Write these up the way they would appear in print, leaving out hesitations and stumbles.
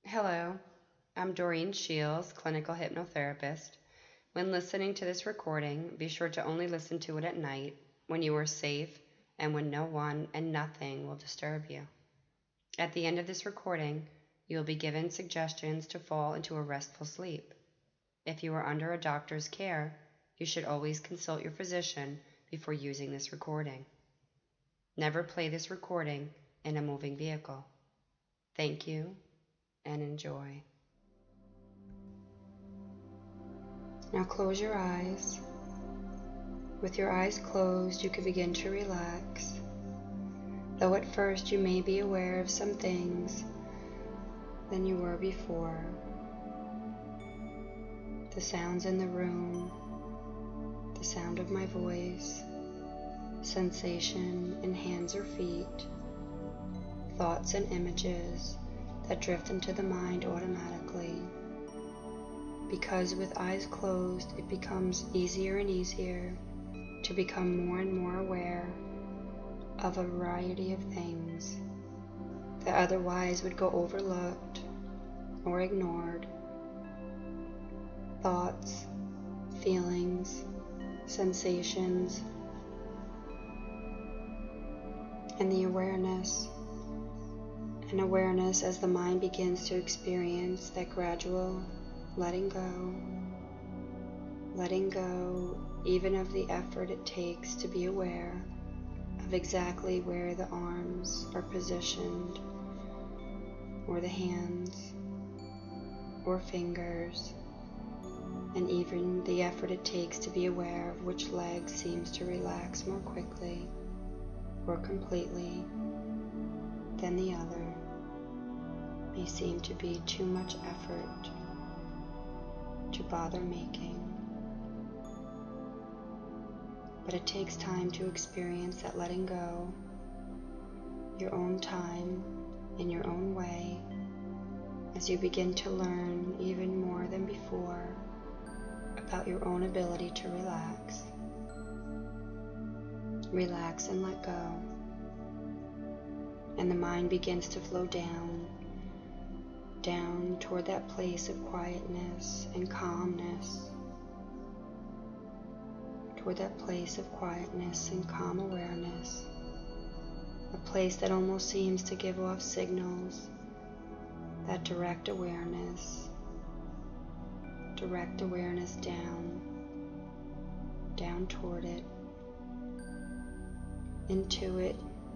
Hello, I'm Doreen Shields, clinical hypnotherapist. When listening to this recording, be sure to only listen to it at night when you are safe and when no one and nothing will disturb you. At the end of this recording, you will be given suggestions to fall into a restful sleep. If you are under a doctor's care, you should always consult your physician before using this recording. Never play this recording in a moving vehicle. Thank you and enjoy. Now close your eyes. With your eyes closed, you can begin to relax. Though at first you may be aware of some things than you were before. The sounds in the room, the sound of my voice, sensation in hands or feet, thoughts and images that drift into the mind automatically. Because with eyes closed, it becomes easier and easier to become more and more aware of a variety of things that otherwise would go overlooked or ignored. Thoughts, feelings, sensations, and the awareness. And awareness as the mind begins to experience that gradual letting go even of the effort it takes to be aware of exactly where the arms are positioned, or the hands, or fingers, and even the effort it takes to be aware of which leg seems to relax more quickly or completely than the other may seem to be too much effort to bother making. But it takes time to experience that letting go, your own time, in your own way, as you begin to learn even more than before about your own ability to relax. Relax and let go. And the mind begins to flow down toward that place of quietness and calmness, toward that place of quietness and calm awareness, a place that almost seems to give off signals, that direct awareness down toward it, into it,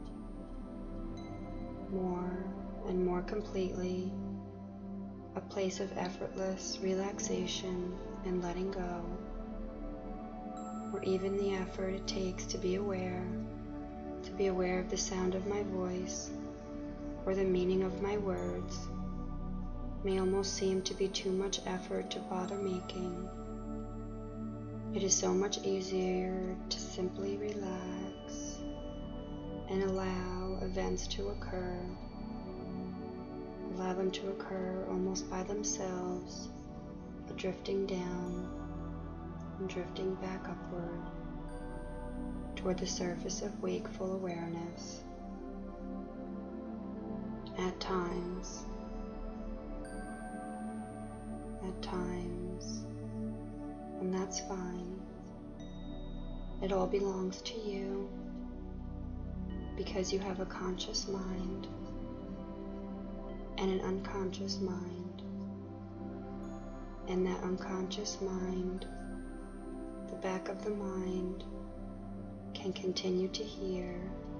more and more completely, a place of effortless relaxation and letting go, or even the effort it takes to be aware of the sound of my voice or the meaning of my words may almost seem to be too much effort to bother making. It is so much easier to simply relax and allow events to occur. Allow them to occur almost by themselves, drifting down and drifting back upward toward the surface of wakeful awareness. At times, and that's fine. It all belongs to you because you have a conscious mind and an unconscious mind. And that unconscious mind, the back of the mind, can continue to hear,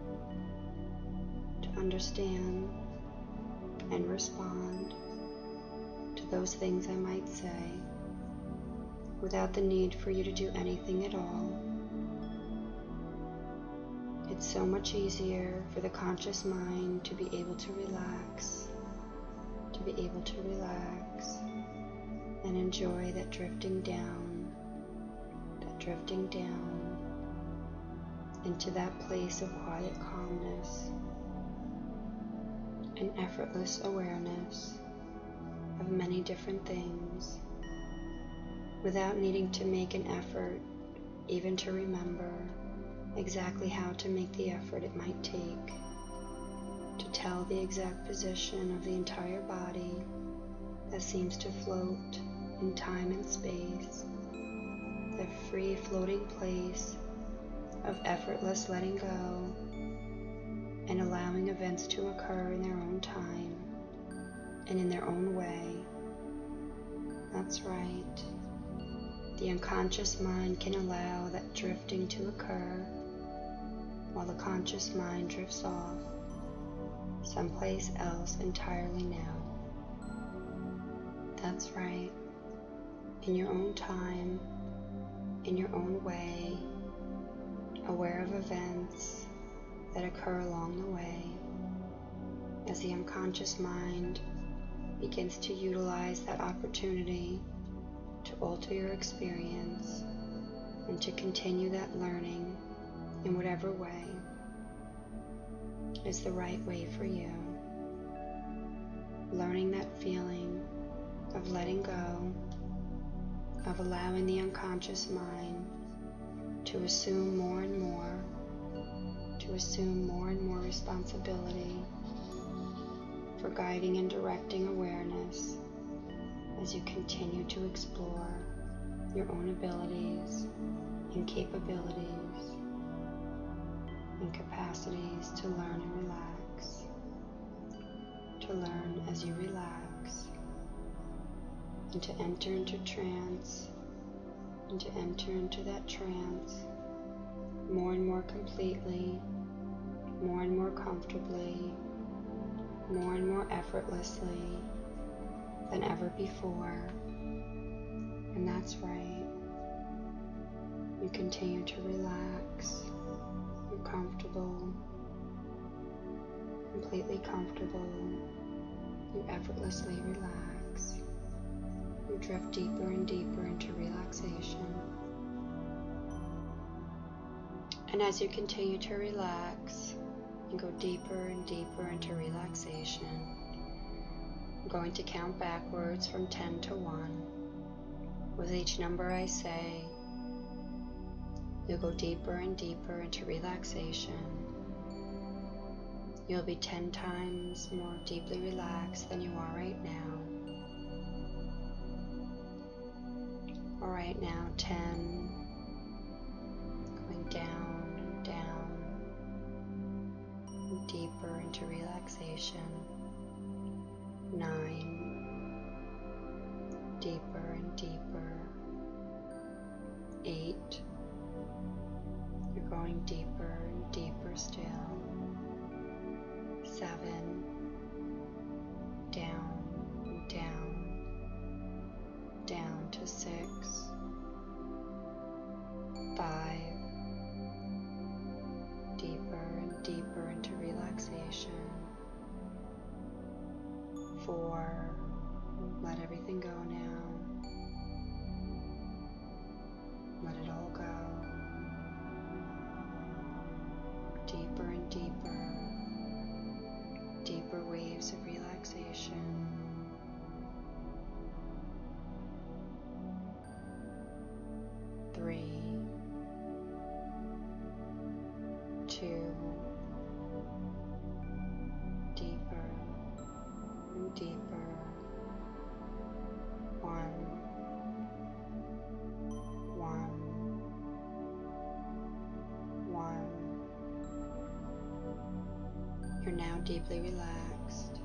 to understand, and respond to those things I might say without the need for you to do anything at all. It's so much easier for the conscious mind to be able to relax, and enjoy that drifting down into that place of quiet calmness and effortless awareness of many different things without needing to make an effort even to remember exactly how to make the effort it might take to tell the exact position of the entire body that seems to float in time and space, the free floating place of effortless letting go and allowing events to occur in their own time and in their own way. That's right. The unconscious mind can allow that drifting to occur while the conscious mind drifts off someplace else entirely now. That's right. In your own time, in your own way, aware of events that occur along the way, as the unconscious mind begins to utilize that opportunity to alter your experience and to continue that learning in whatever way is the right way for you. Learning that feeling of letting go, of allowing the unconscious mind to assume more and more, responsibility for guiding and directing awareness as you continue to explore your own abilities and capabilities and capacities to learn and relax, to learn as you relax, and to enter into trance, and to enter into that trance more and more completely, more and more comfortably, more and more effortlessly than ever before. And that's right. You continue to relax. You're comfortable, completely comfortable. You effortlessly relax. You drift deeper and deeper into relaxation. And as you continue to relax and go deeper and deeper into relaxation, I'm going to count backwards from 10 to 1. With each number I say, you'll go deeper and deeper into relaxation. You'll be 10 times more deeply relaxed than you are right now. All right, now 10, going down and down, and deeper into relaxation. 9, deeper and deeper. 8, you're going deeper and deeper still. 7, down and down, down to 6, 5, deeper and deeper into relaxation. 4, let everything go now. Let it all go. Deeper and deeper, deeper waves of relaxation. 3, 2, deeper and deeper. 1, 1. You're now deeply relaxed.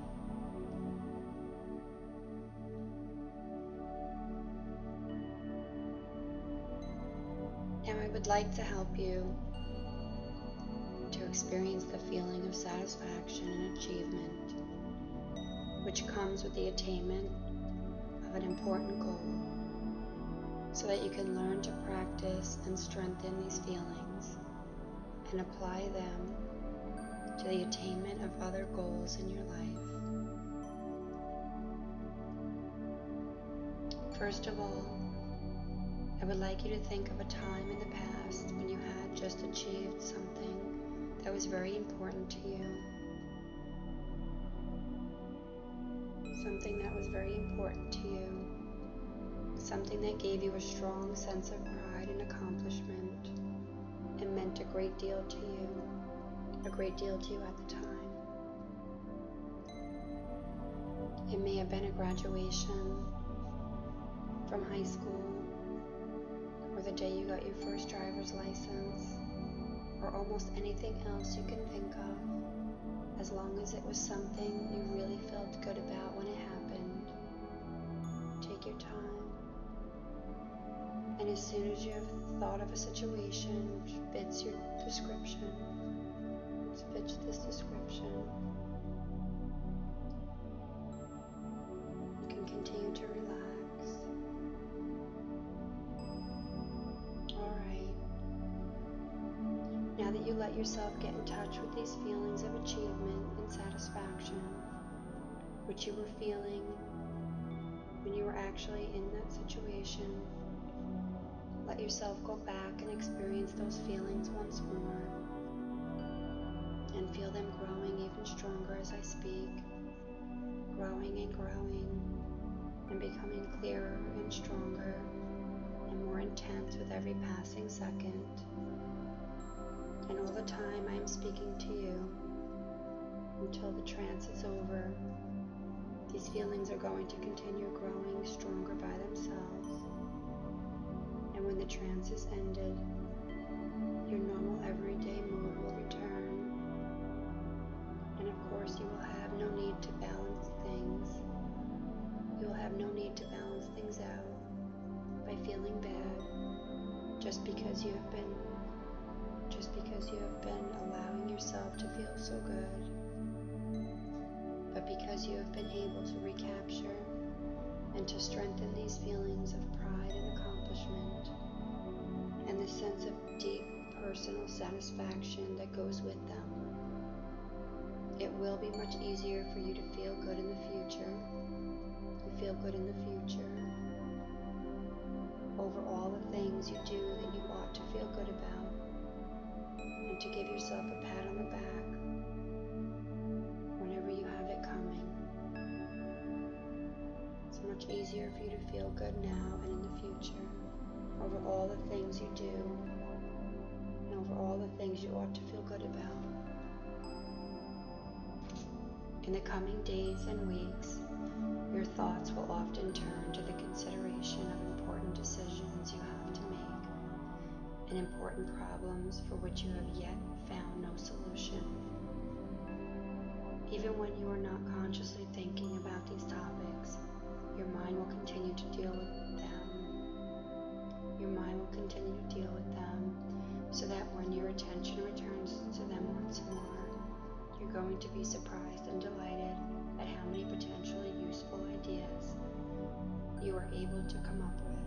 Now I would like to help you to experience the feeling of satisfaction and achievement which comes with the attainment of an important goal, so that you can learn to practice and strengthen these feelings and apply them to the attainment of other goals in your life. First of all, I would like you to think of a time in the past when you had just achieved something that was very important to you. Something that was very important to you. Something that gave you a strong sense of pride and accomplishment and meant a great deal to you. A great deal to you at the time. It may have been a graduation from high school, or the day you got your first driver's license, or almost anything else you can think of, as long as it was something you really felt good about when it happened. Take your time, and as soon as you have thought of a situation which fits your description, fits this description, you can continue to relax. Alright. Now that you let yourself get in touch with these feelings of achievement and satisfaction, which you were feeling when you were actually in that situation, let yourself go back and experience those feelings once more, and feel them growing even stronger as I speak, growing and becoming clearer and stronger and more intense with every passing second. And all the time I am speaking to you, until the trance is over, these feelings are going to continue growing stronger by themselves. And when the trance is ended, your normal everyday mood will return. And of course, you will have no need to balance things. You will have no need to balance things out by feeling bad just because you have been allowing yourself to feel so good, but because you have been able to recapture and to strengthen these feelings of pride and accomplishment and the sense of deep personal satisfaction that goes with them. It will be much easier for you to feel good in the future. You feel good in the future over all the things you do that you ought to feel good about, and to give yourself a pat on the back whenever you have it coming. It's much easier for you to feel good now and in the future over all the things you do and over all the things you ought to feel good about. In the coming days and weeks, your thoughts will often turn to the consideration of important decisions you have to make and important problems for which you have yet found no solution. Even when you are not consciously thinking about these topics, your mind will continue to deal with them. Your mind will continue to deal with them, so that when your attention returns to them once more, you're going to be surprised and delighted at how many potentially useful ideas you are able to come up with.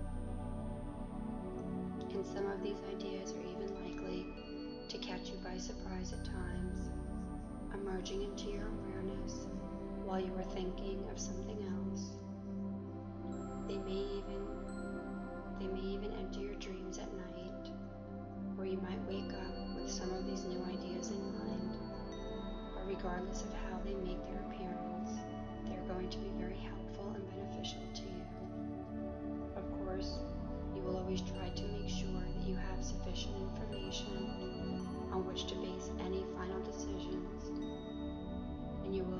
And some of these ideas are even likely to catch you by surprise at times, emerging into your awareness while you are thinking of something else. They may even enter your dreams at night, or you might wake up with some of these new ideas in mind. But regardless of how they make their appearance, they're going to be very helpful and beneficial to you. Of course, you will always try to make sure that you have sufficient information on which to base any final decisions, and you will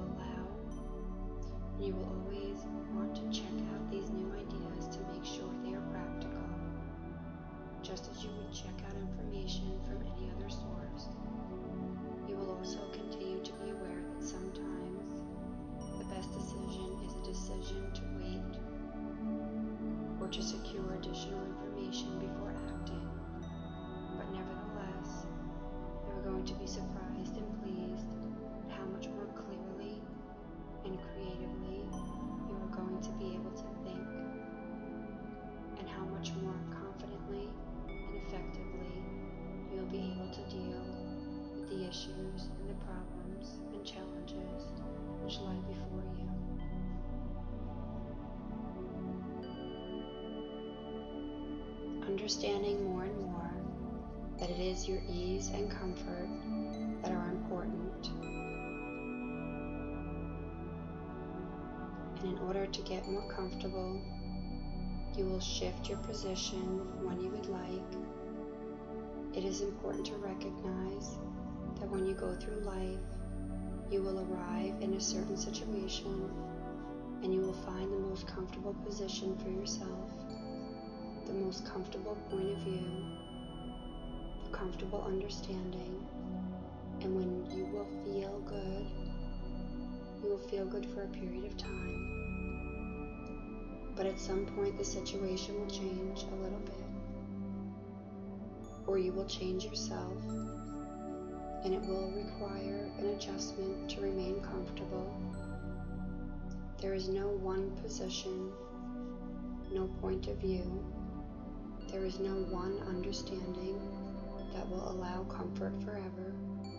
always want to check out these new ideas to make sure they are practical, just as you would check out information from any other source. You will also continue to be aware that sometimes the best decision is a decision to wait or to secure additional information before acting. But nevertheless, you are going to be surprised and pleased at how much more clearly and creatively you are going to be able to think, and how much more confidently and effectively you will be able to deal with the issues and the problems and challenges which lie before you. Understanding more and more that it is your ease and comfort that are important, and in order to get more comfortable, you will shift your position when you would like. It is important to recognize that when you go through life, you will arrive in a certain situation and you will find the most comfortable position for yourself, the most comfortable point of view, a comfortable understanding, and when you will feel good, you will feel good for a period of time. But at some point the situation will change a little bit, or you will change yourself, and it will require an adjustment to remain comfortable. There is no one position, no point of view. There is no one understanding that will allow comfort forever.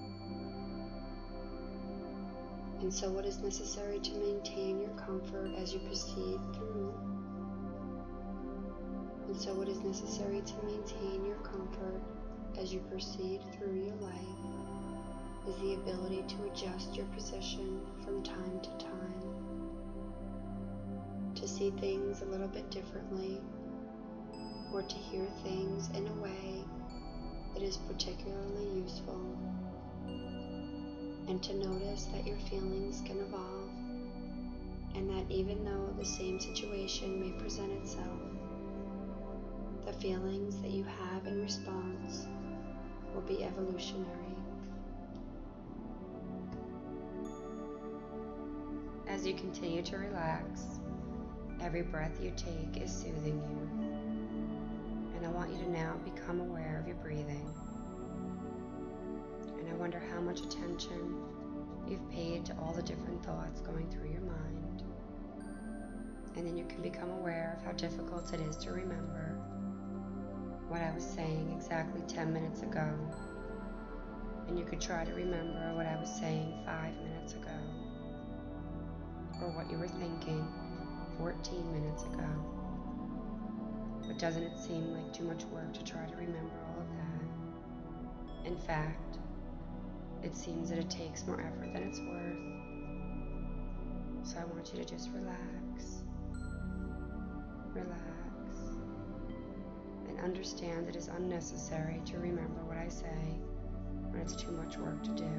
And so what is necessary to maintain your comfort as you proceed through? And so what is necessary to maintain your comfort as you proceed through your life is the ability to adjust your position from time to time, to see things a little bit differently, or to hear things in a way that is particularly useful, and to notice that your feelings can evolve, and that even though the same situation may present itself, the feelings that you have in response will be evolutionary. As you continue to relax, every breath you take is soothing you. And I want you to now become aware of your breathing. And I wonder how much attention you've paid to all the different thoughts going through your mind. And then you can become aware of how difficult it is to remember what I was saying exactly 10 minutes ago. And you could try to remember what I was saying 5 minutes ago, or what you were thinking 14 minutes ago. But doesn't it seem like too much work to try to remember all of that? In fact, it seems that it takes more effort than it's worth. So I want you to just relax, and understand that it's unnecessary to remember what I say when it's too much work to do.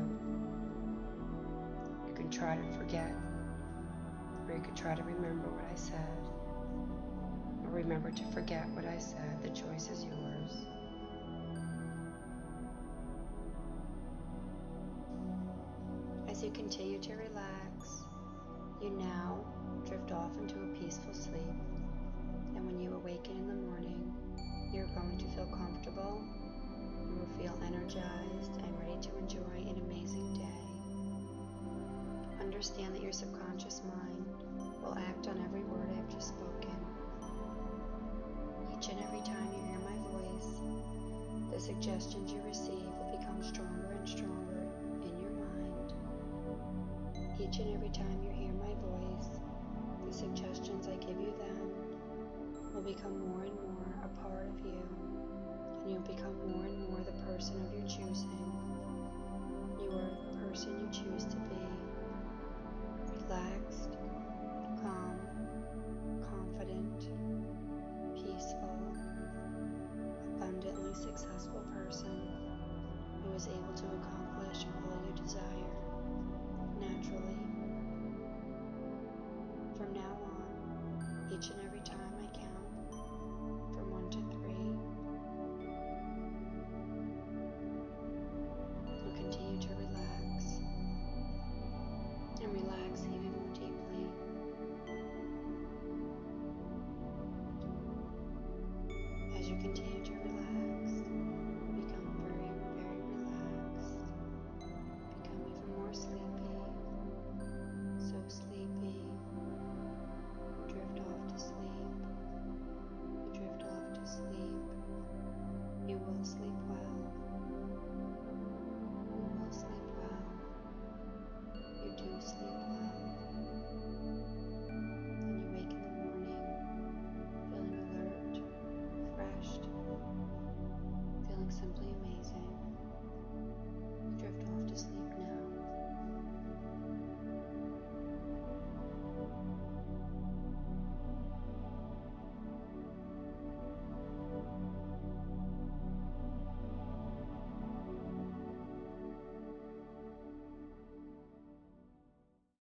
You can try to forget, or you could try to remember what I said, or remember to forget what I said. The choice is yours. As you continue to relax, you now drift off into a peaceful sleep, and when you awaken in the morning, you're going to feel comfortable, you will feel energized and ready to enjoy an amazing day. Understand that your subconscious mind will act on every word I've just spoken. Each and every time you hear my voice, the suggestions you receive will become stronger and stronger in your mind. Each and every time you hear my voice, the suggestions I give you then will become more and more a part of you, and you'll become more and more the person of your choosing. You are the person you choose to be. Relaxed, calm, confident, peaceful, abundantly successful person who is able to accomplish all you desire naturally. From now on, each and every